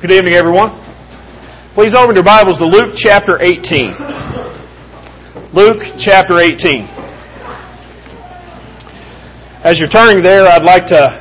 Good evening, everyone. Please open your Bibles to Luke chapter 18. Luke chapter 18. As you're turning there, I'd like to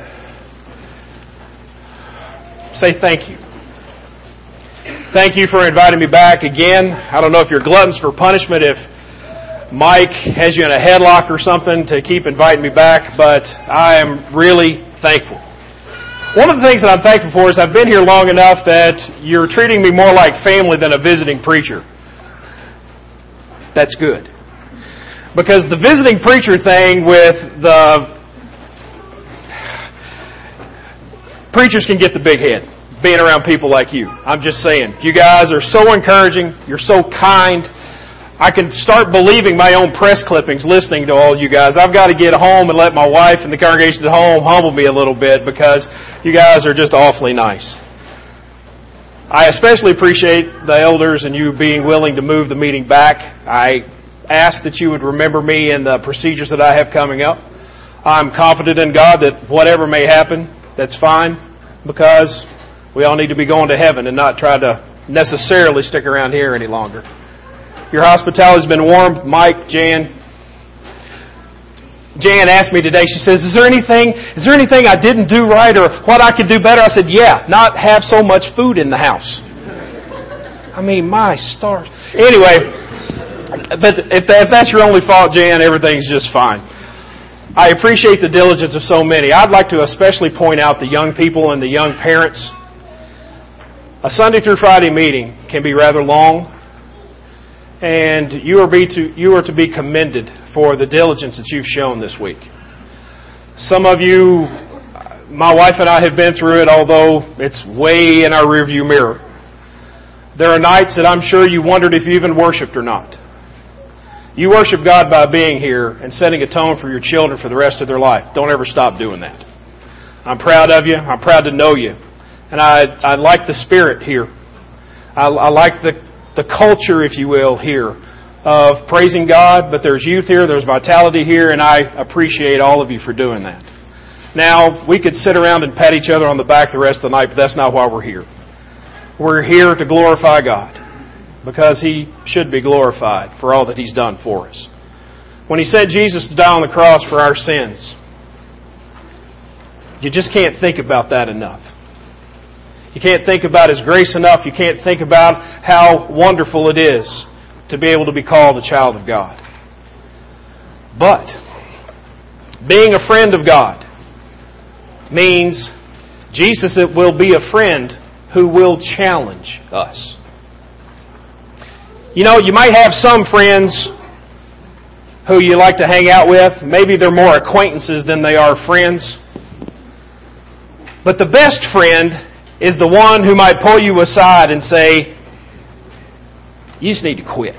say thank you. Thank you for inviting me back again. I don't know if you're gluttons for punishment, if Mike has you in a headlock or something to keep inviting me back, but I am really thankful. One of the things that I'm thankful for is I've been here long enough that you're treating me more like family than a visiting preacher. That's good. Because the visiting preacher thing with the preachers can get the big head being around people like you. I'm just saying. You guys are so encouraging. You're so kind. I can start believing my own press clippings listening to all you guys. I've got to get home and let my wife and the congregation at home humble me a little bit because you guys are just awfully nice. I especially appreciate the elders and you being willing to move the meeting back. I ask that you would remember me in the procedures that I have coming up. I'm confident in God that whatever may happen, that's fine because we all need to be going to heaven and not try to necessarily stick around here any longer. Your hospitality has been warm. Mike, Jan asked me today, she says, is there anything I didn't do right or what I could do better? I said, yeah, not have so much food in the house. I mean, my stars. Anyway, but if that's your only fault, Jan, everything's just fine. I appreciate the diligence of so many. I'd like to especially point out the young people and the young parents. A Sunday through Friday meeting can be rather long. And you are to be commended for the diligence that you've shown this week. Some of you, my wife and I have been through it, although it's way in our rearview mirror. There are nights that I'm sure you wondered if you even worshipped or not. You worship God by being here and setting a tone for your children for the rest of their life. Don't ever stop doing that. I'm proud of you. I'm proud to know you. And I like the spirit here. I like the culture, if you will, here of praising God, but there's youth here, there's vitality here, and I appreciate all of you for doing that. Now, we could sit around and pat each other on the back the rest of the night, but that's not why we're here. We're here to glorify God, because He should be glorified for all that He's done for us. When He sent Jesus to die on the cross for our sins, you just can't think about that enough. You can't think about His grace enough. You can't think about how wonderful it is to be able to be called a child of God. But being a friend of God means Jesus will be a friend who will challenge us. You know, you might have some friends who you like to hang out with. Maybe they're more acquaintances than they are friends. But the best friend is the one who might pull you aside and say, you just need to quit.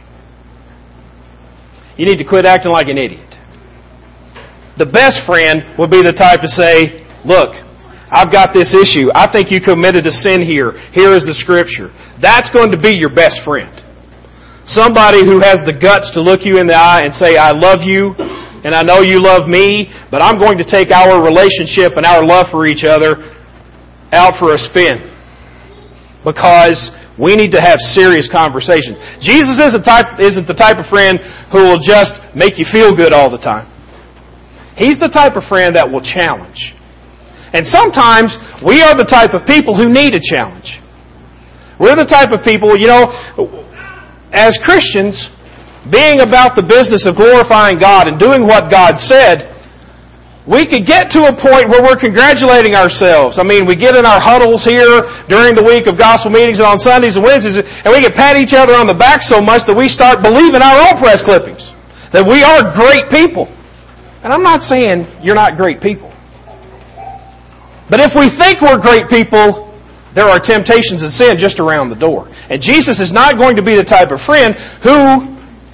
You need to quit acting like an idiot. The best friend would be the type to say, look, I've got this issue. I think you committed a sin here. Here is the Scripture. That's going to be your best friend. Somebody who has the guts to look you in the eye and say, I love you, and I know you love me, but I'm going to take our relationship and our love for each other out for a spin. Because we need to have serious conversations. Jesus isn't the type of friend who will just make you feel good all the time. He's the type of friend that will challenge. And sometimes we are the type of people who need a challenge. We're the type of people, as Christians, being about the business of glorifying God and doing what God said, we could get to a point where we're congratulating ourselves. I mean, we get in our huddles here during the week of gospel meetings and on Sundays and Wednesdays, and we can pat each other on the back so much that we start believing our own press clippings. That we are great people. And I'm not saying you're not great people. But if we think we're great people, there are temptations and sin just around the door. And Jesus is not going to be the type of friend who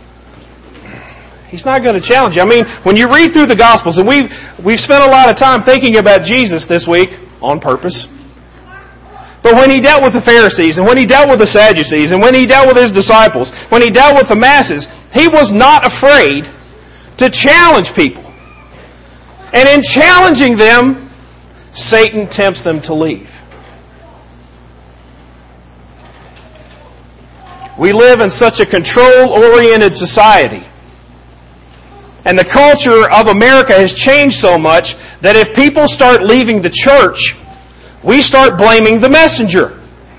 He's not going to challenge you. I mean, when you read through the Gospels, and we've spent a lot of time thinking about Jesus this week on purpose. But when He dealt with the Pharisees, and when He dealt with the Sadducees, and when He dealt with His disciples, when He dealt with the masses, He was not afraid to challenge people. And in challenging them, Satan tempts them to leave. We live in such a control-oriented society. And the culture of America has changed so much that if people start leaving the church, we start blaming the messenger.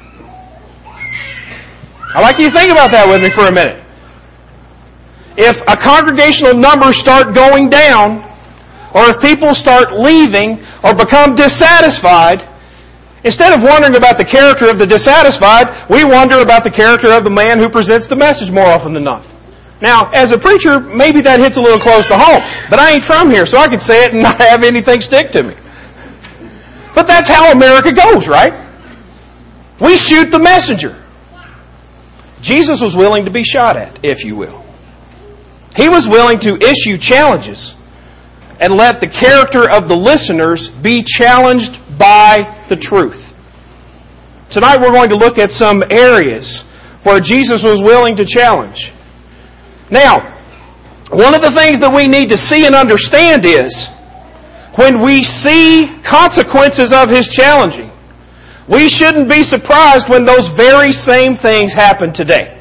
I'd like you to think about that with me for a minute. If a congregational numbers start going down, or if people start leaving or become dissatisfied, instead of wondering about the character of the dissatisfied, we wonder about the character of the man who presents the message more often than not. Now, as a preacher, maybe that hits a little close to home, but I ain't from here, so I can say it and not have anything stick to me. But that's how America goes, right? We shoot the messenger. Jesus was willing to be shot at, if you will. He was willing to issue challenges and let the character of the listeners be challenged by the truth. Tonight we're going to look at some areas where Jesus was willing to challenge. Now, one of the things that we need to see and understand is when we see consequences of His challenging, we shouldn't be surprised when those very same things happen today.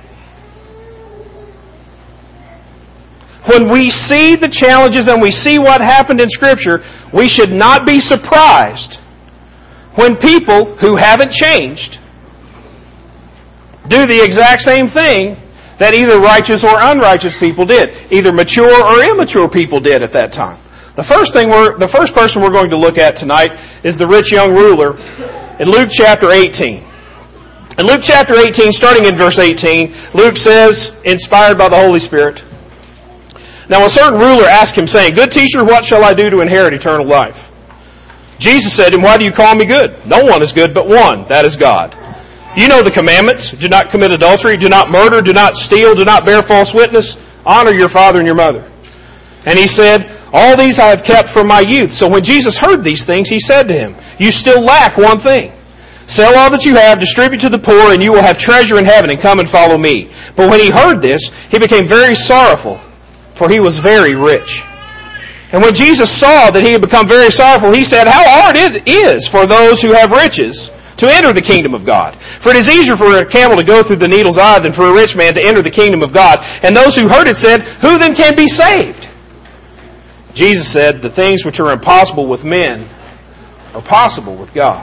When we see the challenges and we see what happened in Scripture, we should not be surprised when people who haven't changed do the exact same thing that either righteous or unrighteous people did. Either mature or immature people did at that time. The first person we're going to look at tonight is the rich young ruler in Luke chapter 18. In Luke chapter 18, starting in verse 18, Luke says, inspired by the Holy Spirit, "Now a certain ruler asked him, saying, 'Good teacher, what shall I do to inherit eternal life?' Jesus said to him, 'Why do you call me good? No one is good but one, that is God. You know the commandments. Do not commit adultery, do not murder, do not steal, do not bear false witness, honor your father and your mother.' And he said, 'All these I have kept from my youth.' So when Jesus heard these things, He said to him, 'You still lack one thing. Sell all that you have, distribute to the poor, and you will have treasure in heaven, and come and follow me.' But when he heard this, he became very sorrowful, for he was very rich. And when Jesus saw that he had become very sorrowful, He said, 'How hard it is for those who have riches to enter the kingdom of God. For it is easier for a camel to go through the needle's eye than for a rich man to enter the kingdom of God.' And those who heard it said, 'Who then can be saved?' Jesus said, 'The things which are impossible with men are possible with God.'"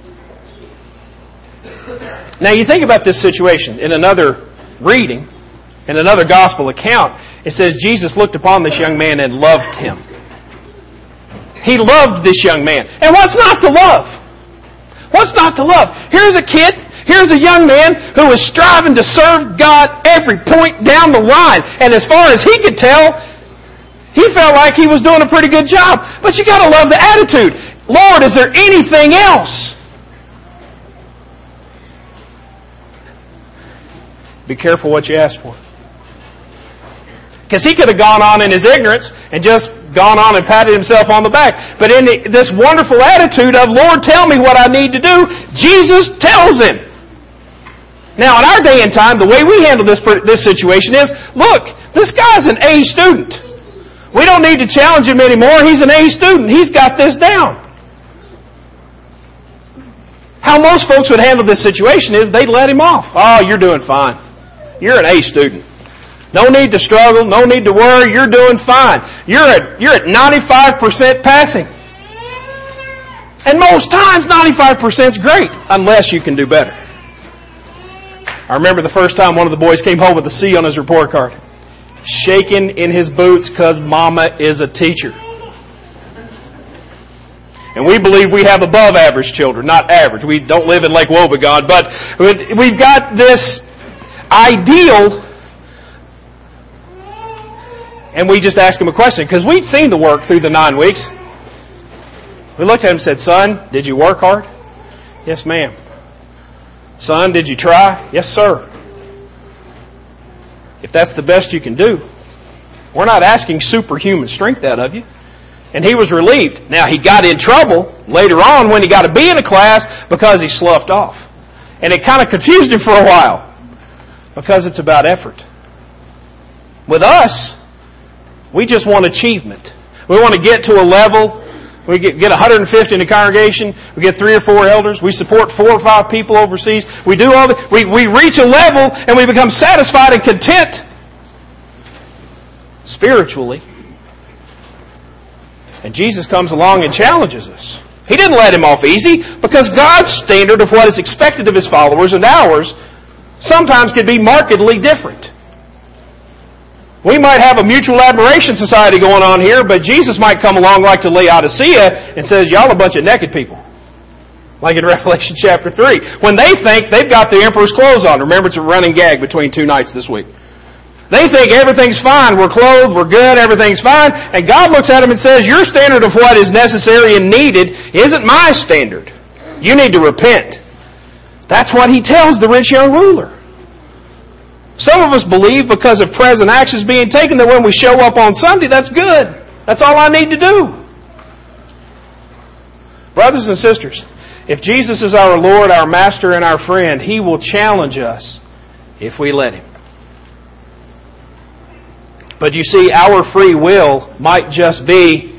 Now you think about this situation in another reading, in another gospel account. It says Jesus looked upon this young man and loved him. He loved this young man. And what's not to love? What's not to love? Here's a kid, here's a young man who was striving to serve God every point down the line. And as far as he could tell, he felt like he was doing a pretty good job. But you got to love the attitude. Lord, is there anything else? Be careful what you ask for. Because he could have gone on in his ignorance and just gone on and patted himself on the back. But in this wonderful attitude of, "Lord, tell me what I need to do," Jesus tells him. Now, in our day and time, the way we handle this situation is, look, this guy's an A student. We don't need to challenge him anymore. He's an A student. He's got this down. How most folks would handle this situation is they'd let him off. "Oh, you're doing fine. You're an A student. No need to struggle. No need to worry. You're doing fine. You're at 95% passing." And most times, 95% is great, unless you can do better. I remember the first time one of the boys came home with a C on his report card. Shaking in his boots because Mama is a teacher. And we believe we have above average children, not average. We don't live in Lake Wobegon, but we've got this ideal. And we just asked him a question, because we'd seen the work through the 9 weeks. We looked at him and said, "Son, did you work hard?" "Yes, ma'am." "Son, did you try?" "Yes, sir." If that's the best you can do, we're not asking superhuman strength out of you. And he was relieved. Now, he got in trouble later on when he got to be in a class because he sloughed off. And it kind of confused him for a while, because it's about effort. With us, we just want achievement. We want to get to a level We get 150 in the congregation. We get 3 or 4 elders. We support 4 or 5 people overseas. We do all we reach a level and we become satisfied and content spiritually. And Jesus comes along and challenges us. He didn't let him off easy because God's standard of what is expected of His followers and ours sometimes could be markedly different. We might have a mutual admiration society going on here, but Jesus might come along like to Laodicea and says, y'all a bunch of naked people. Like in Revelation chapter 3. When they think they've got the emperor's clothes on. Remember, it's a running gag between 2 nights this week. They think everything's fine. We're clothed, we're good, everything's fine. And God looks at them and says, your standard of what is necessary and needed isn't my standard. You need to repent. That's what He tells the rich young ruler. Some of us believe because of present actions being taken that when we show up on Sunday, that's good. That's all I need to do. Brothers and sisters, if Jesus is our Lord, our Master, and our friend, He will challenge us if we let Him. But you see, our free will might just be,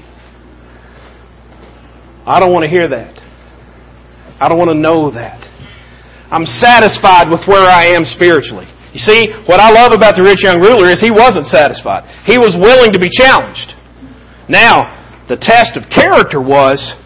I don't want to hear that. I don't want to know that. I'm satisfied with where I am spiritually. You see, what I love about the rich young ruler is he wasn't satisfied. He was willing to be challenged. Now, the test of character was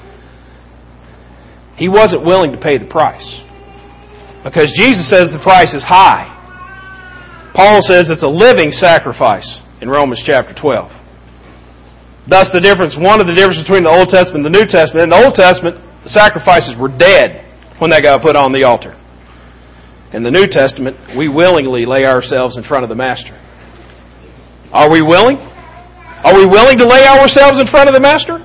he wasn't willing to pay the price. Because Jesus says the price is high. Paul says it's a living sacrifice in Romans chapter 12. Thus one of the differences between the Old Testament and the New Testament. In the Old Testament, the sacrifices were dead when they got put on the altar. In the New Testament, we willingly lay ourselves in front of the Master. Are we willing? Are we willing to lay ourselves in front of the Master?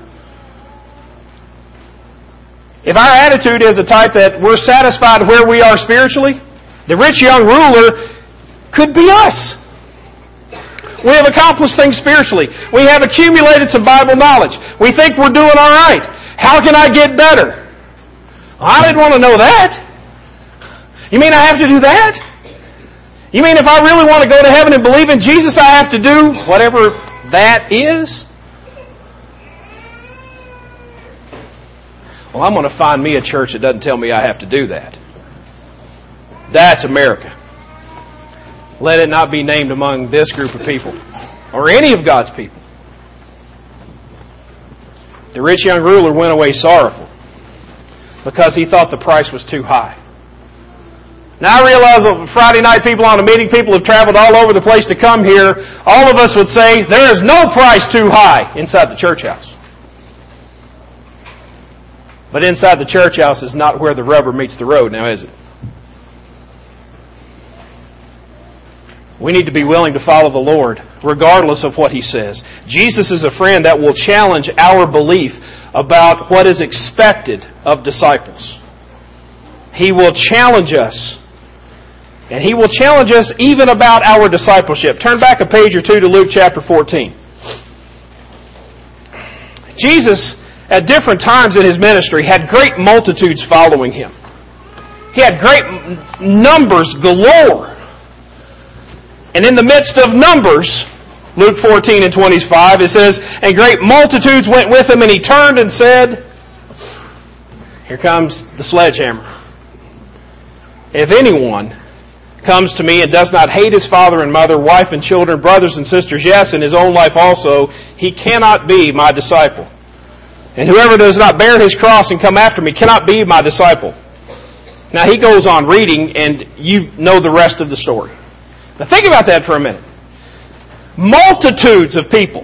If our attitude is a type that we're satisfied where we are spiritually, the rich young ruler could be us. We have accomplished things spiritually. We have accumulated some Bible knowledge. We think we're doing all right. How can I get better? I didn't want to know that. You mean I have to do that? You mean if I really want to go to heaven and believe in Jesus, I have to do whatever that is? Well, I'm going to find me a church that doesn't tell me I have to do that. That's America. Let it not be named among this group of people or any of God's people. The rich young ruler went away sorrowful because he thought the price was too high. Now I realize that Friday night people on a meeting, people have traveled all over the place to come here. All of us would say there is no price too high inside the church house. But inside the church house is not where the rubber meets the road, now is it? We need to be willing to follow the Lord, regardless of what He says. Jesus is a friend that will challenge our belief about what is expected of disciples. He will challenge us. And He will challenge us even about our discipleship. Turn back a page or two to Luke chapter 14. Jesus, at different times in His ministry, had great multitudes following Him. He had great numbers galore. And in the midst of numbers, Luke 14 and 25, it says, and great multitudes went with Him, and He turned and said, here comes the sledgehammer. If anyone comes to me and does not hate his father and mother, wife and children, brothers and sisters, yes, and his own life also, he cannot be my disciple. And whoever does not bear his cross and come after me cannot be my disciple. Now he goes on reading, and you know the rest of the story. Now think about that for a minute. Multitudes of people.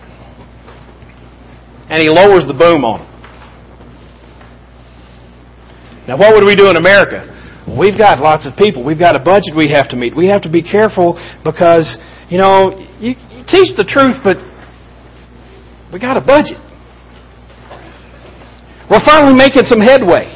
And He lowers the boom on them. Now what would we do in America? We've got lots of people. We've got a budget we have to meet. We have to be careful because, you teach the truth, but we got a budget. We're finally making some headway.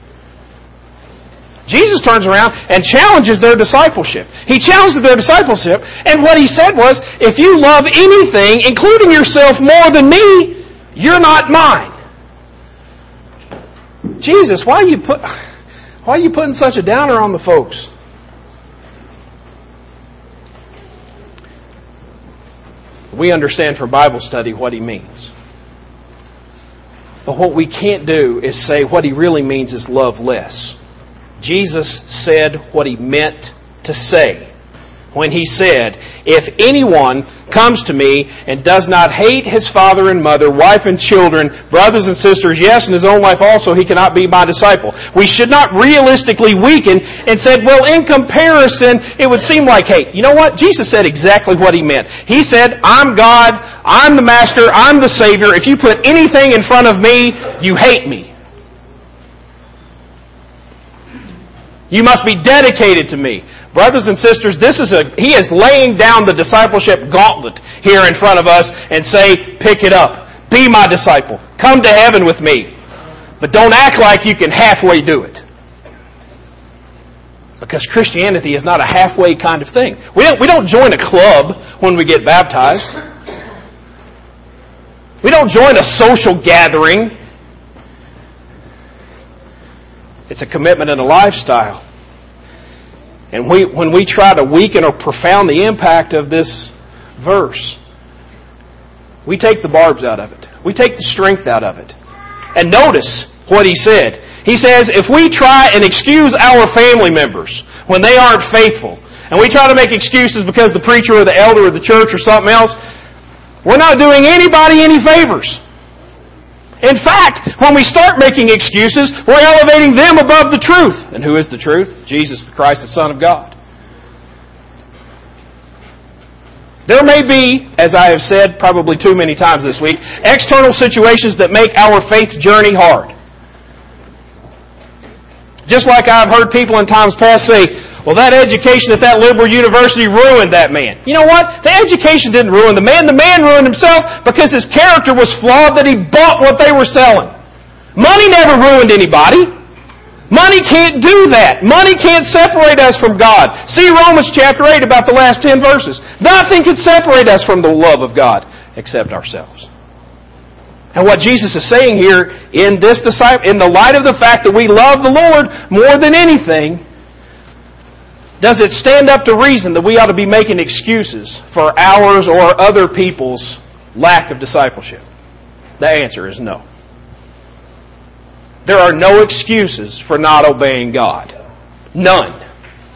Jesus turns around and challenges their discipleship. He challenged their discipleship, and what He said was, if you love anything, including yourself, more than me, you're not mine. Jesus, why are you putting such a downer on the folks? We understand from Bible study what He means. But what we can't do is say what He really means is love less. Jesus said what He meant to say when He said, "If anyone comes to me and does not hate his father and mother, wife and children, brothers and sisters, yes, and his own life also, he cannot be my disciple." We should not realistically weaken and say, well, in comparison, it would seem like hate. You know what? Jesus said exactly what He meant. He said, "I'm God, I'm the Master, I'm the Savior. If you put anything in front of me, you hate me. You must be dedicated to me." Brothers and sisters, He is laying down the discipleship gauntlet here in front of us and say, pick it up. Be my disciple. Come to heaven with me. But don't act like you can halfway do it. Because Christianity is not a halfway kind of thing. We don't join a club when we get baptized. We don't join a social gathering. It's a commitment and a lifestyle. And when we try to weaken or profound the impact of this verse, we take the barbs out of it. We take the strength out of it. And notice what He said. He says, if we try and excuse our family members when they aren't faithful, and we try to make excuses because the preacher or the elder or the church or something else, we're not doing anybody any favors. In fact, when we start making excuses, we're elevating them above the truth. And who is the truth? Jesus the Christ, the Son of God. There may be, as I have said probably too many times this week, external situations that make our faith journey hard. Just like I've heard people in times past say, well, that education at that liberal university ruined that man. You know what? The education didn't ruin the man. The man ruined himself because his character was flawed that he bought what they were selling. Money never ruined anybody. Money can't do that. Money can't separate us from God. See Romans chapter 8 about the last 10 verses. Nothing can separate us from the love of God except ourselves. And what Jesus is saying here in the light of the fact that we love the Lord more than anything, does it stand up to reason that we ought to be making excuses for ours or other people's lack of discipleship? The answer is no. There are no excuses for not obeying God. None.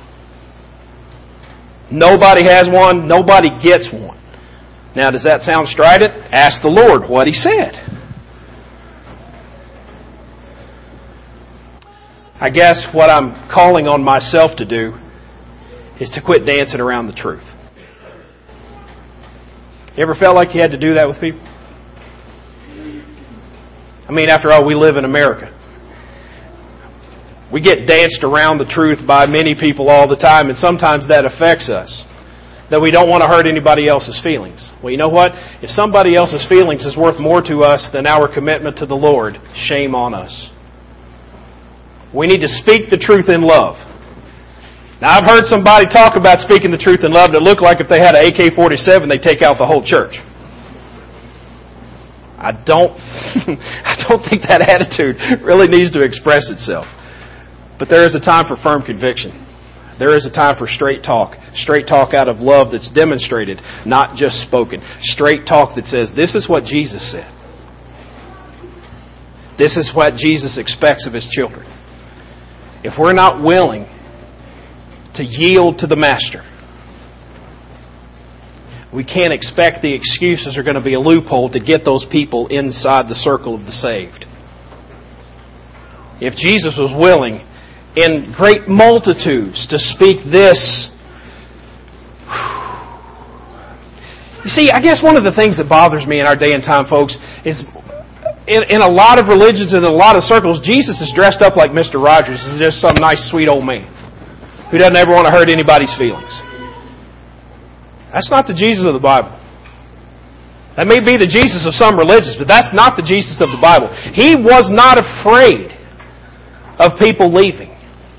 Nobody has one. Nobody gets one. Now, does that sound strident? Ask the Lord what He said. I guess what I'm calling on myself to do is to quit dancing around the truth. You ever felt like you had to do that with people? I mean, after all, we live in America. We get danced around the truth by many people all the time, and sometimes that affects us. That we don't want to hurt anybody else's feelings. Well, you know what? If somebody else's feelings is worth more to us than our commitment to the Lord, shame on us. We need to speak the truth in love. Now, I've heard somebody talk about speaking the truth in love that looked like if they had an AK-47, they'd take out the whole church. I don't think that attitude really needs to express itself. But there is a time for firm conviction. There is a time for straight talk out of love that's demonstrated, not just spoken. Straight talk that says, this is what Jesus said. This is what Jesus expects of His children. If we're not willing to yield to the Master, we can't expect the excuses are going to be a loophole to get those people inside the circle of the saved. If Jesus was willing in great multitudes to speak this, you see, I guess one of the things that bothers me in our day and time, folks, is in a lot of religions and in a lot of circles, Jesus is dressed up like Mr. Rogers. He's just some nice, sweet old man who doesn't ever want to hurt anybody's feelings. That's not the Jesus of the Bible. That may be the Jesus of some religions, but that's not the Jesus of the Bible. He was not afraid of people leaving.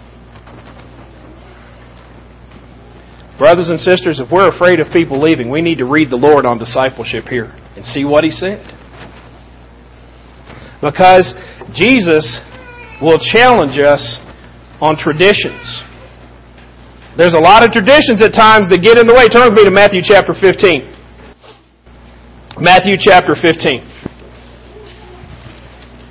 Brothers and sisters, if we're afraid of people leaving, we need to read the Lord on discipleship here and see what He said. Because Jesus will challenge us on traditions. There's a lot of traditions at times that get in the way. Turn with me to Matthew chapter 15. Matthew chapter 15.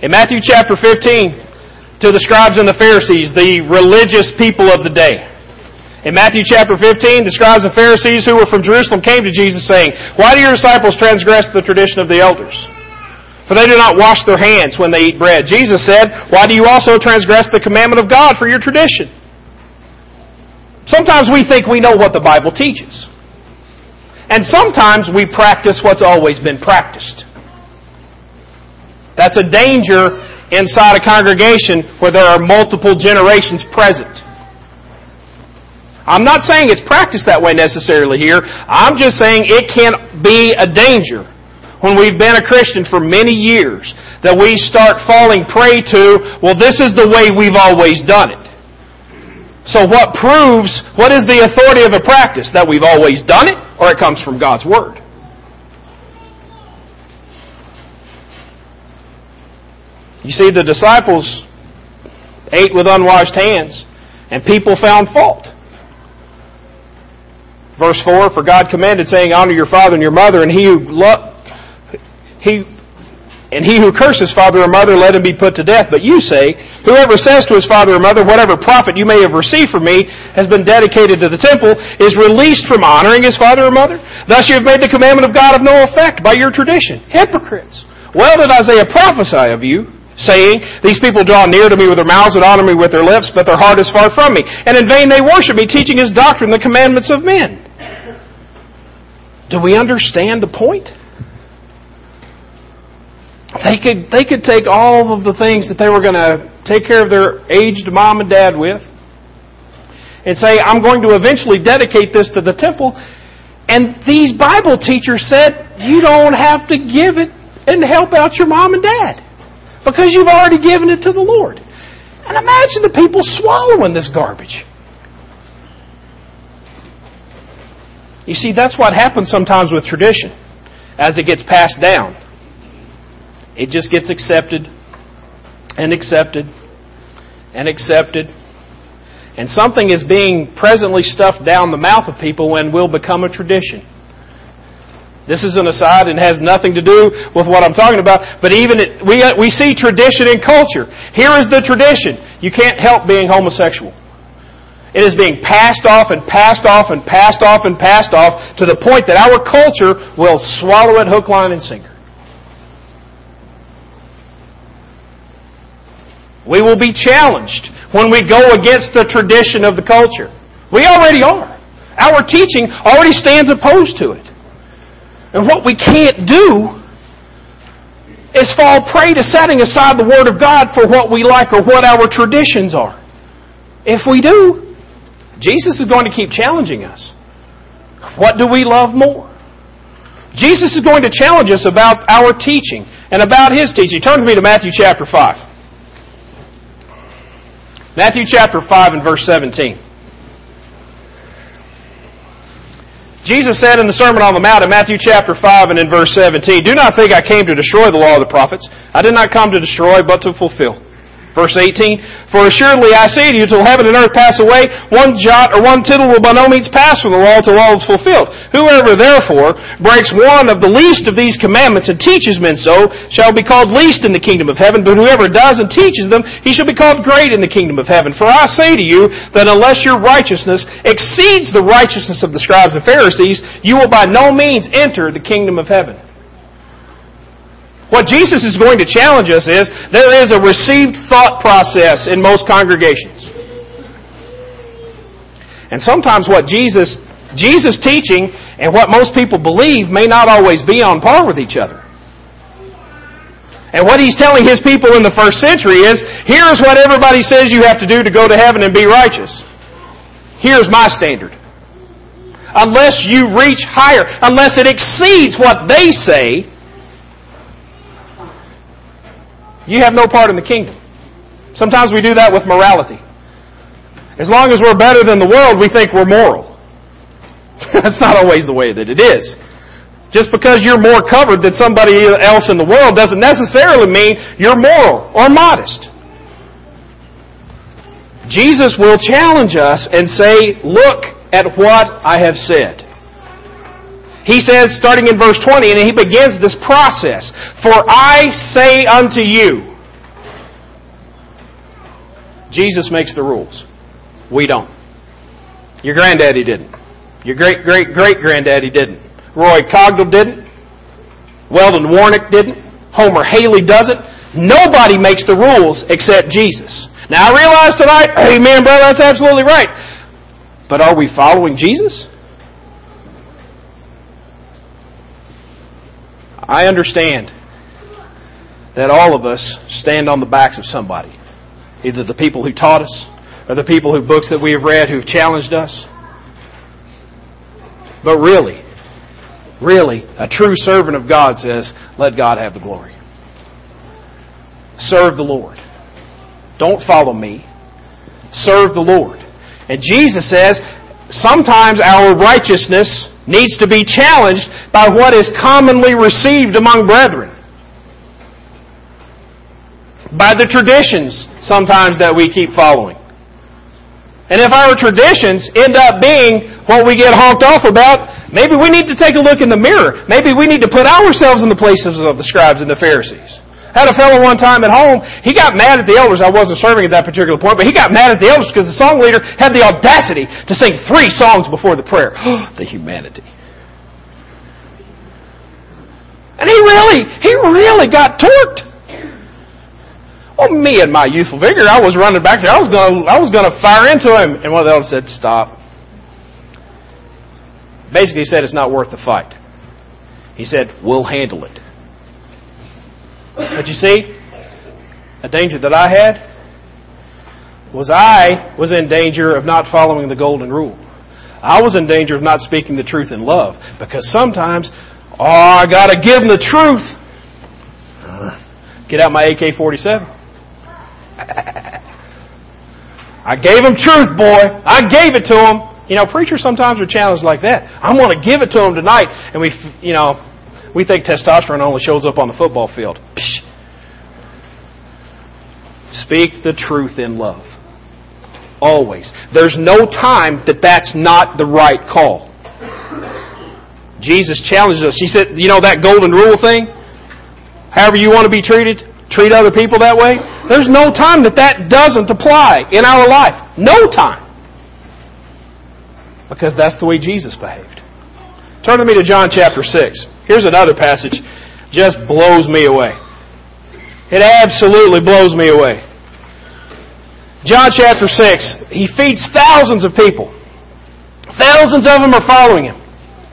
In Matthew chapter 15, to the scribes and the Pharisees, the religious people of the day. In Matthew chapter 15, the scribes and Pharisees who were from Jerusalem came to Jesus saying, "Why do your disciples transgress the tradition of the elders? For they do not wash their hands when they eat bread." Jesus said, "Why do you also transgress the commandment of God for your tradition?" Sometimes we think we know what the Bible teaches. And sometimes we practice what's always been practiced. That's a danger inside a congregation where there are multiple generations present. I'm not saying it's practiced that way necessarily here. I'm just saying it can be a danger when we've been a Christian for many years that we start falling prey to, well, this is the way we've always done it. So what is the authority of a practice? That we've always done it, or it comes from God's Word? You see, the disciples ate with unwashed hands, and people found fault. Verse 4, "For God commanded, saying, Honor your father and your mother, and he who curses father or mother, let him be put to death. But you say, Whoever says to his father or mother, Whatever profit you may have received from me has been dedicated to the temple, is released from honoring his father or mother. Thus you have made the commandment of God of no effect by your tradition. Hypocrites! Well did Isaiah prophesy of you, saying, These people draw near to me with their mouths and honor me with their lips, but their heart is far from me. And in vain they worship me, teaching his doctrine the commandments of men." Do we understand the point? They could take all of the things that they were going to take care of their aged mom and dad with and say, "I'm going to eventually dedicate this to the temple." And these Bible teachers said, you don't have to give it and help out your mom and dad because you've already given it to the Lord. And imagine the people swallowing this garbage. You see, that's what happens sometimes with tradition as it gets passed down. It just gets accepted and accepted and accepted. And something is being presently stuffed down the mouth of people when will become a tradition. This is an aside and has nothing to do with what I'm talking about. But even we see tradition in culture. Here is the tradition. You can't help being homosexual. It is being passed off and passed off and passed off and passed off to the point that our culture will swallow it hook, line, and sinker. We will be challenged when we go against the tradition of the culture. We already are. Our teaching already stands opposed to it. And what we can't do is fall prey to setting aside the Word of God for what we like or what our traditions are. If we do, Jesus is going to keep challenging us. What do we love more? Jesus is going to challenge us about our teaching and about His teaching. Turn with me to Matthew chapter 5. Matthew chapter 5 and verse 17. Jesus said in the Sermon on the Mount in Matthew chapter 5 and in verse 17, "Do not think I came to destroy the law of the prophets. I did not come to destroy, but to fulfill." Verse 18, "For assuredly I say to you, till heaven and earth pass away, one jot or one tittle will by no means pass from the law till all is fulfilled. Whoever therefore breaks one of the least of these commandments and teaches men so, shall be called least in the kingdom of heaven. But whoever does and teaches them, he shall be called great in the kingdom of heaven. For I say to you, that unless your righteousness exceeds the righteousness of the scribes and Pharisees, you will by no means enter the kingdom of heaven." What Jesus is going to challenge us is, there is a received thought process in most congregations. And sometimes what Jesus' teaching and what most people believe may not always be on par with each other. And what He's telling His people in the first century is, here's what everybody says you have to do to go to heaven and be righteous. Here's my standard. Unless you reach higher, unless it exceeds what they say, you have no part in the kingdom. Sometimes we do that with morality. As long as we're better than the world, we think we're moral. That's not always the way that it is. Just because you're more covered than somebody else in the world doesn't necessarily mean you're moral or modest. Jesus will challenge us and say, look at what I have said. He says, starting in verse 20, and He begins this process. "For I say unto you." Jesus makes the rules. We don't. Your granddaddy didn't. Your great-great-great-granddaddy didn't. Roy Cogdell didn't. Weldon Warnick didn't. Homer Haley doesn't. Nobody makes the rules except Jesus. Now I realize tonight, amen, brother, that's absolutely right. But are we following Jesus? I understand that all of us stand on the backs of somebody. Either the people who taught us, or the people whose books that we have read who have challenged us. But really, a true servant of God says, let God have the glory. Serve the Lord. Don't follow me. Serve the Lord. And Jesus says, sometimes our righteousness needs to be challenged by what is commonly received among brethren. By the traditions, sometimes, that we keep following. And if our traditions end up being what we get honked off about, maybe we need to take a look in the mirror. Maybe we need to put ourselves in the places of the scribes and the Pharisees. I had a fellow one time at home, he got mad at the elders. I wasn't serving at that particular point, but he got mad at the elders because the song leader had the audacity to sing 3 songs before the prayer. The humanity. And he really got torqued. Well, me and my youthful vigor, I was running back there. I was going to fire into him. And one of the elders said, stop. Basically, he said, it's not worth the fight. He said, we'll handle it. But you see, a danger that I had was in danger of not following the golden rule. I was in danger of not speaking the truth in love. Because sometimes, I got to give them the truth. Get out my AK-47. I gave him truth, boy. I gave it to him. You know, preachers sometimes are challenged like that. I'm going to give it to him tonight. And we think testosterone only shows up on the football field. Psh. Speak the truth in love. Always. There's no time that's not the right call. Jesus challenges us. He said, that golden rule thing? However you want to be treated, treat other people that way. There's no time that doesn't apply in our life. No time. Because that's the way Jesus behaved. Turn with me to John chapter 6. Here's another passage. Just blows me away. It absolutely blows me away. John chapter 6. He feeds thousands of people. Thousands of them are following Him.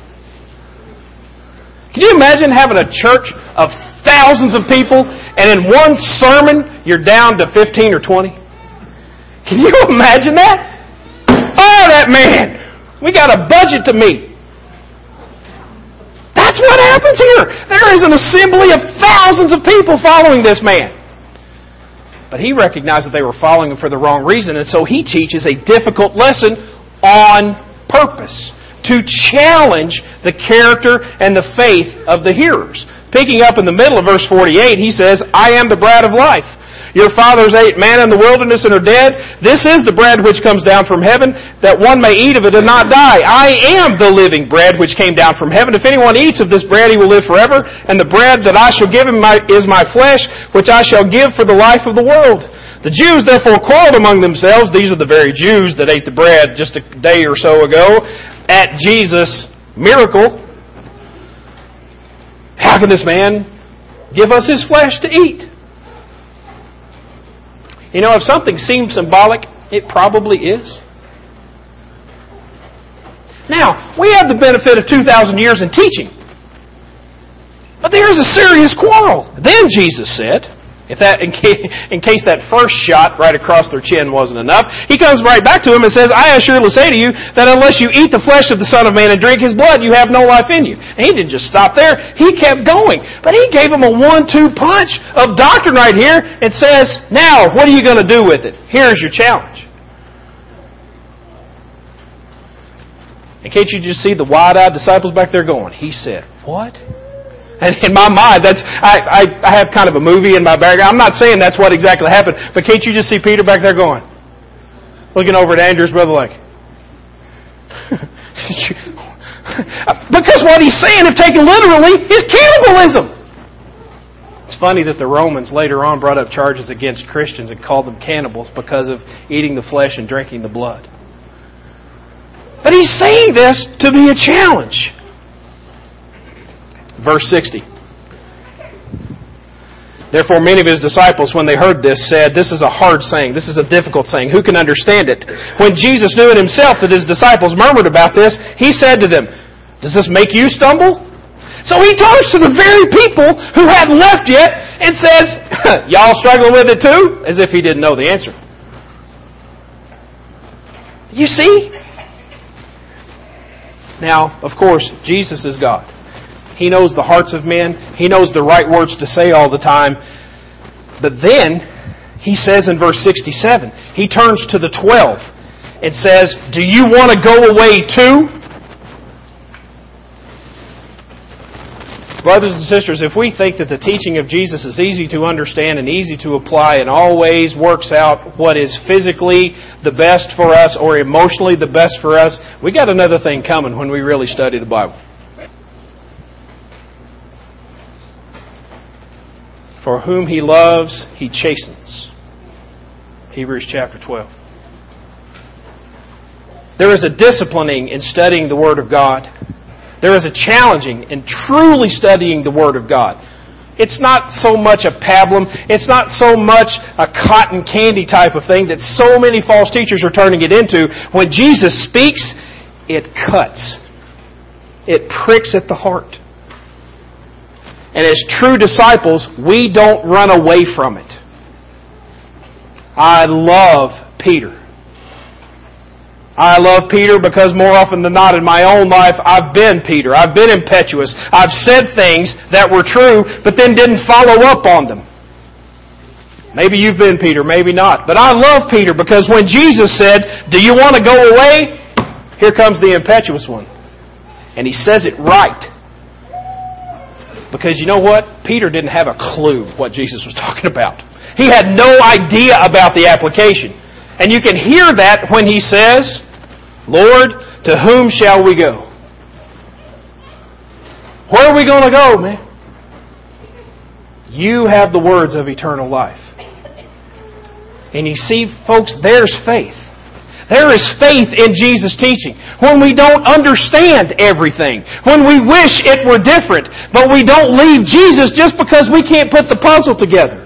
Can you imagine having a church of thousands of people and in one sermon you're down to 15 or 20? Can you imagine that? Oh, that man! We got a budget to meet. That's what happens here. There is an assembly of thousands of people following this man. But he recognized that they were following him for the wrong reason, and so he teaches a difficult lesson on purpose to challenge the character and the faith of the hearers. Picking up in the middle of verse 48, he says, I am the bread of life. Your fathers ate manna in the wilderness and are dead. This is the bread which comes down from heaven, that one may eat of it and not die. I am the living bread which came down from heaven. If anyone eats of this bread, he will live forever. And the bread that I shall give him is my flesh, which I shall give for the life of the world. The Jews therefore quarreled among themselves. These are the very Jews that ate the bread just a day or so ago at Jesus' miracle. How can this man give us his flesh to eat? You know, if something seems symbolic, it probably is. Now, we have the benefit of 2,000 years in teaching. But there is a serious quarrel. Then Jesus said, in case that first shot right across their chin wasn't enough, He comes right back to him and says, I assuredly say to you that unless you eat the flesh of the Son of Man and drink His blood, you have no life in you. And He didn't just stop there. He kept going. But He gave him a 1-2 punch of doctrine right here and says, now, what are you going to do with it? Here's your challenge. And can't you just see the wide-eyed disciples back there going, He said, what? And in my mind, I have kind of a movie in my background. I'm not saying that's what exactly happened, but can't you just see Peter back there going, looking over at Andrew's brother like, because what he's saying, if taken literally, is cannibalism. It's funny that the Romans later on brought up charges against Christians and called them cannibals because of eating the flesh and drinking the blood. But he's saying this to be a challenge. Verse 60. Therefore many of his disciples, when they heard this, said, "This is a hard saying. This is a difficult saying. Who can understand it?" When Jesus knew in himself that his disciples murmured about this, he said to them, "Does this make you stumble?" So he turns to the very people who hadn't left yet and says, "Y'all struggling with it too?" As if he didn't know the answer. You see? Now, of course, Jesus is God. He knows the hearts of men. He knows the right words to say all the time. But then, he says in verse 67, he turns to the 12 and says, "Do you want to go away too?" Brothers and sisters, if we think that the teaching of Jesus is easy to understand and easy to apply and always works out what is physically the best for us or emotionally the best for us, we got another thing coming when we really study the Bible. For whom He loves, He chastens. Hebrews chapter 12. There is a disciplining in studying the Word of God. There is a challenging in truly studying the Word of God. It's not so much a pablum. It's not so much a cotton candy type of thing that so many false teachers are turning it into. When Jesus speaks, it cuts. It pricks at the heart. And as true disciples, we don't run away from it. I love Peter. I love Peter because more often than not in my own life, I've been Peter. I've been impetuous. I've said things that were true, but then didn't follow up on them. Maybe you've been Peter, maybe not. But I love Peter because when Jesus said, "Do you want to go away?" Here comes the impetuous one. And he says it right. Because you know what? Peter didn't have a clue what Jesus was talking about. He had no idea about the application. And you can hear that when he says, "Lord, to whom shall we go?" Where are we going to go, man? You have the words of eternal life. And you see, folks, there's faith. There is faith in Jesus' teaching. When we don't understand everything. When we wish it were different. But we don't leave Jesus just because we can't put the puzzle together.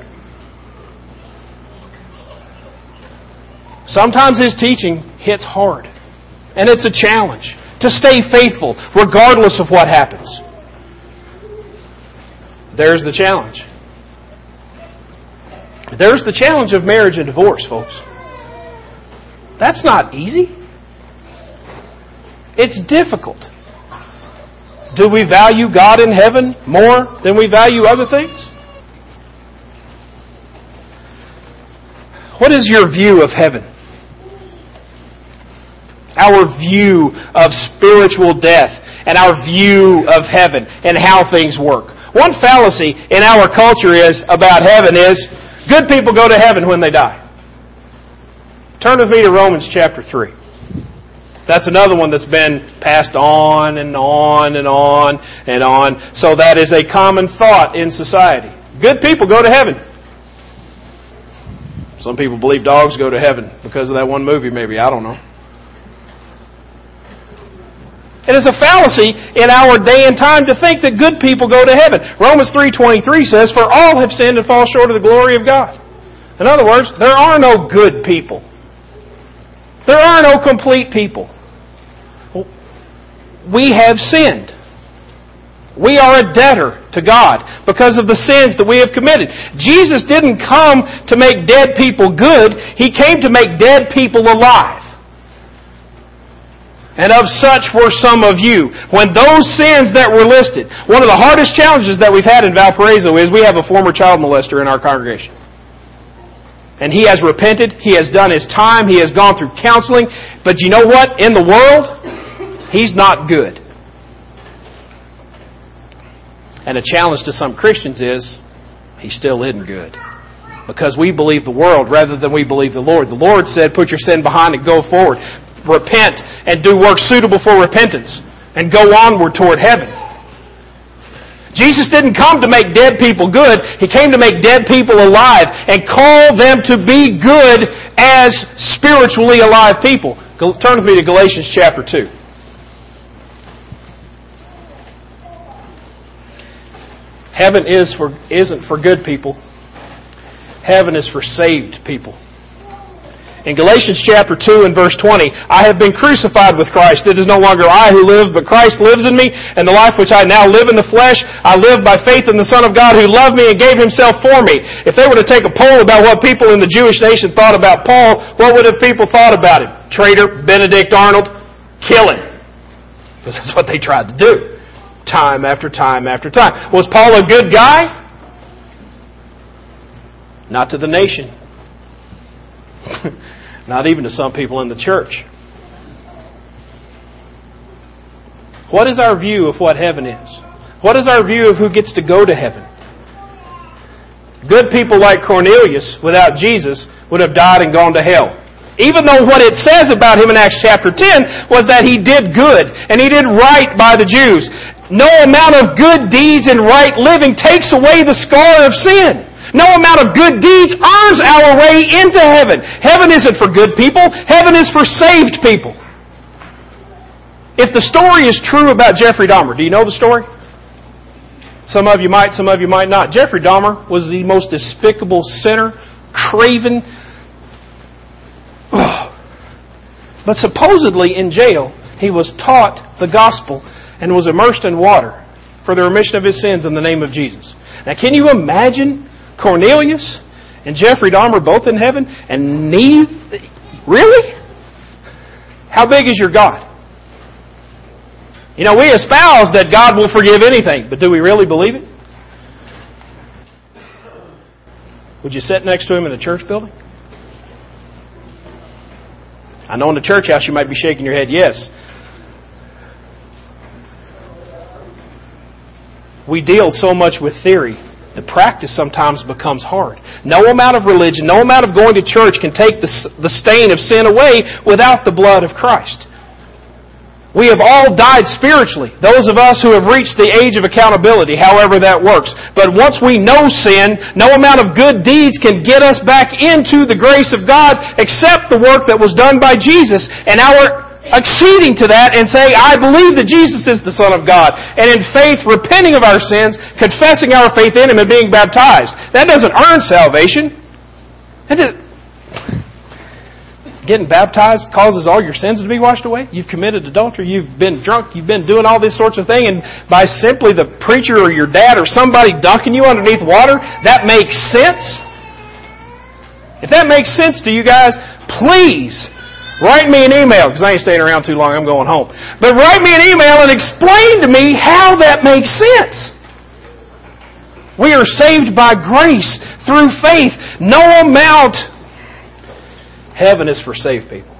Sometimes His teaching hits hard. And it's a challenge to stay faithful regardless of what happens. There's the challenge. There's the challenge of marriage and divorce, folks. That's not easy. It's difficult. Do we value God in heaven more than we value other things? What is your view of heaven? Our view of spiritual death and our view of heaven and how things work. One fallacy in our culture about heaven is good people go to heaven when they die. Turn with me to Romans chapter 3. That's another one that's been passed on and on and on and on. So that is a common thought in society. Good people go to heaven. Some people believe dogs go to heaven because of that one movie maybe. I don't know. It is a fallacy in our day and time to think that good people go to heaven. Romans 3:23 says, "For all have sinned and fall short of the glory of God." In other words, there are no good people. There are no complete people. We have sinned. We are a debtor to God because of the sins that we have committed. Jesus didn't come to make dead people good. He came to make dead people alive. And of such were some of you. When those sins that were listed, one of the hardest challenges that we've had in Valparaiso is we have a former child molester in our congregation. And he has repented. He has done his time. He has gone through counseling. But you know what? In the world, he's not good. And a challenge to some Christians is, he still isn't good. Because we believe the world rather than we believe the Lord. The Lord said, put your sin behind and go forward. Repent and do work suitable for repentance. And go onward toward heaven. Jesus didn't come to make dead people good. He came to make dead people alive and call them to be good as spiritually alive people. Turn with me to Galatians chapter 2. Heaven isn't for good people. Heaven is for saved people. In Galatians chapter 2 and verse 20, I have been crucified with Christ. It is no longer I who live, but Christ lives in me. And the life which I now live in the flesh, I live by faith in the Son of God who loved me and gave Himself for me. If they were to take a poll about what people in the Jewish nation thought about Paul, what would have people thought about him? Traitor, Benedict Arnold, kill him. Because that's what they tried to do. Time after time after time. Was Paul a good guy? Not to the nation. Not even to some people in the church. What is our view of what heaven is? What is our view of who gets to go to heaven? Good people like Cornelius, without Jesus, would have died and gone to hell. Even though what it says about him in Acts chapter 10 was that he did good and he did right by the Jews. No amount of good deeds and right living takes away the scar of sin. No amount of good deeds earns our way into heaven. Heaven isn't for good people. Heaven is for saved people. If the story is true about Jeffrey Dahmer, do you know the story? Some of you might, some of you might not. Jeffrey Dahmer was the most despicable sinner, craven. But supposedly in jail, he was taught the gospel and was immersed in water for the remission of his sins in the name of Jesus. Now can you imagine Cornelius and Jeffrey Dahmer both in heaven, and really? How big is your God? You know, we espouse that God will forgive anything, but do we really believe it? Would you sit next to Him in a church building? I know in the church house you might be shaking your head yes. We deal so much with theory. The practice sometimes becomes hard. No amount of religion, no amount of going to church can take the stain of sin away without the blood of Christ. We have all died spiritually, those of us who have reached the age of accountability, however that works. But once we know sin, no amount of good deeds can get us back into the grace of God except the work that was done by Jesus and our acceding to that and saying, I believe that Jesus is the Son of God. And in faith, repenting of our sins, confessing our faith in Him and being baptized. That doesn't earn salvation. Getting baptized causes all your sins to be washed away. You've committed adultery, you've been drunk, you've been doing all this sorts of thing, and by simply the preacher or your dad or somebody dunking you underneath water, that makes sense? If that makes sense to you guys, please write me an email, because I ain't staying around too long, I'm going home. But write me an email and explain to me how that makes sense. We are saved by grace through faith. No amount. Heaven is for saved people.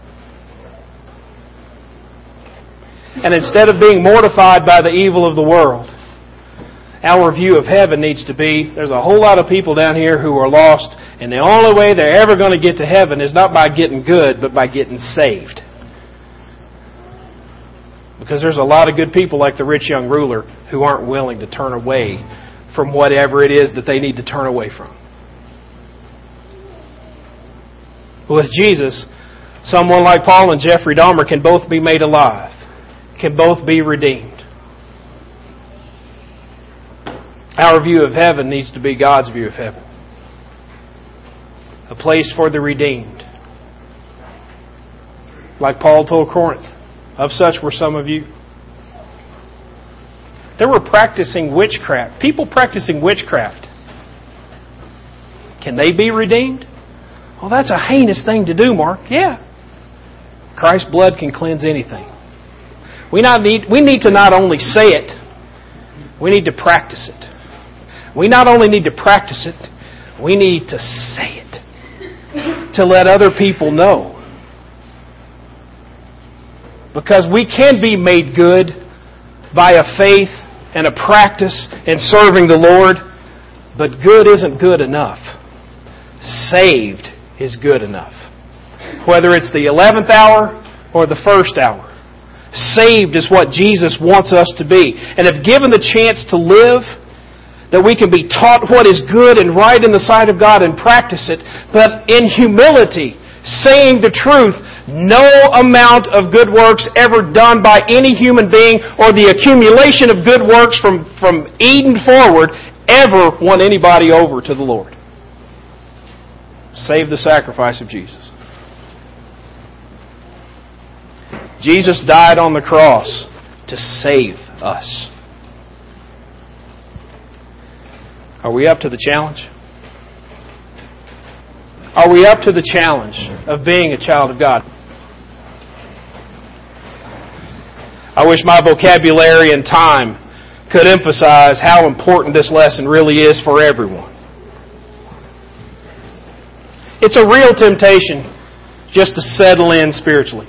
And instead of being mortified by the evil of the world, our view of heaven needs to be, there's a whole lot of people down here who are lost, and the only way they're ever going to get to heaven is not by getting good, but by getting saved. Because there's a lot of good people like the rich young ruler who aren't willing to turn away from whatever it is that they need to turn away from. With Jesus, someone like Paul and Jeffrey Dahmer can both be made alive, can both be redeemed. Our view of heaven needs to be God's view of heaven. A place for the redeemed. Like Paul told Corinth, of such were some of you. They were practicing witchcraft. People practicing witchcraft. Can they be redeemed? Well, that's a heinous thing to do, Mark. Yeah. Christ's blood can cleanse anything. We need to not only say it, we need to practice it. We not only need to practice it, we need to say it. To let other people know. Because we can be made good by a faith and a practice in serving the Lord, but good isn't good enough. Saved is good enough. Whether it's the 11th hour or the first hour. Saved is what Jesus wants us to be. And if given the chance to live that we can be taught what is good and right in the sight of God and practice it, but in humility, saying the truth, no amount of good works ever done by any human being or the accumulation of good works from Eden forward ever won anybody over to the Lord. Save the sacrifice of Jesus. Jesus died on the cross to save us. Are we up to the challenge? Are we up to the challenge of being a child of God? I wish my vocabulary and time could emphasize how important this lesson really is for everyone. It's a real temptation just to settle in spiritually.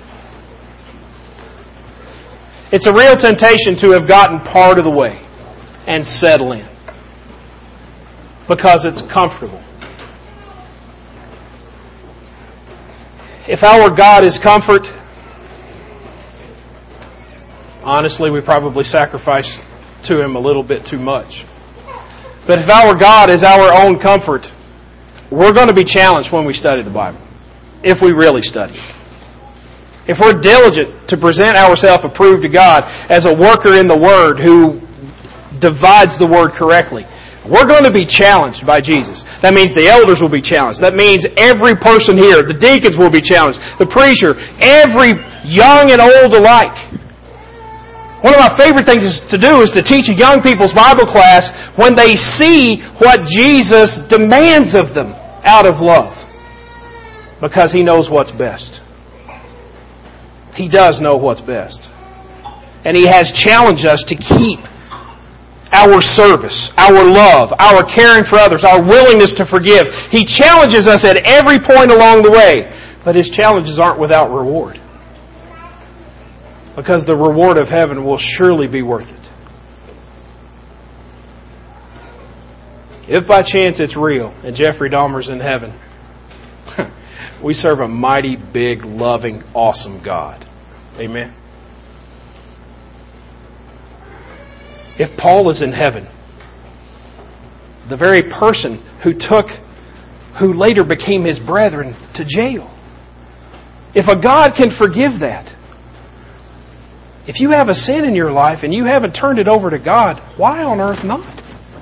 It's a real temptation to have gotten part of the way and settle in because it's comfortable. If our God is comfort, honestly, we probably sacrifice to Him a little bit too much. But if our God is our own comfort, we're going to be challenged when we study the Bible, if we really study it. If we're diligent to present ourselves approved to God as a worker in the Word who divides the Word correctly, we're going to be challenged by Jesus. That means the elders will be challenged. That means every person here, the deacons will be challenged, the preacher, every young and old alike. One of my favorite things to do is to teach a young people's Bible class when they see what Jesus demands of them out of love. Because He knows what's best. He does know what's best. And He has challenged us to keep our service, our love, our caring for others, our willingness to forgive. He challenges us at every point along the way. But His challenges aren't without reward. Because the reward of heaven will surely be worth it. If by chance it's real and Jeffrey Dahmer's in heaven, we serve a mighty, big, loving, awesome God. Amen. If Paul is in heaven, the very person who later became his brethren to jail, if a God can forgive that, if you have a sin in your life and you haven't turned it over to God, why on earth not?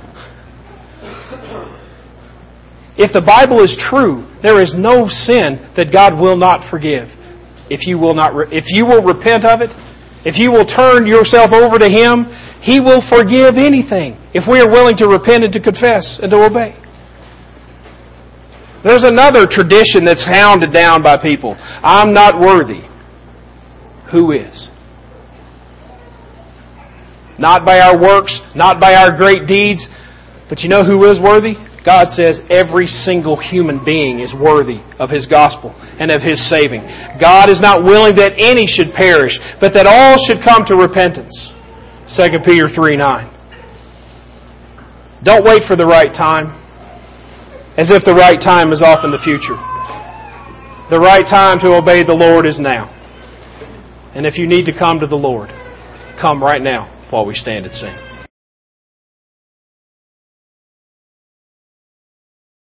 If the Bible is true, there is no sin that God will not forgive. If you will repent of it, if you will turn yourself over to Him, He will forgive anything if we are willing to repent and to confess and to obey. There's another tradition that's hounded down by people. I'm not worthy. Who is? Not by our works, not by our great deeds. But you know who is worthy? God says every single human being is worthy of His gospel and of His saving. God is not willing that any should perish, but that all should come to repentance. 2 Peter 3:9. Don't wait for the right time, as if the right time is off in the future. The right time to obey the Lord is now. And if you need to come to the Lord, come right now while we stand and sing.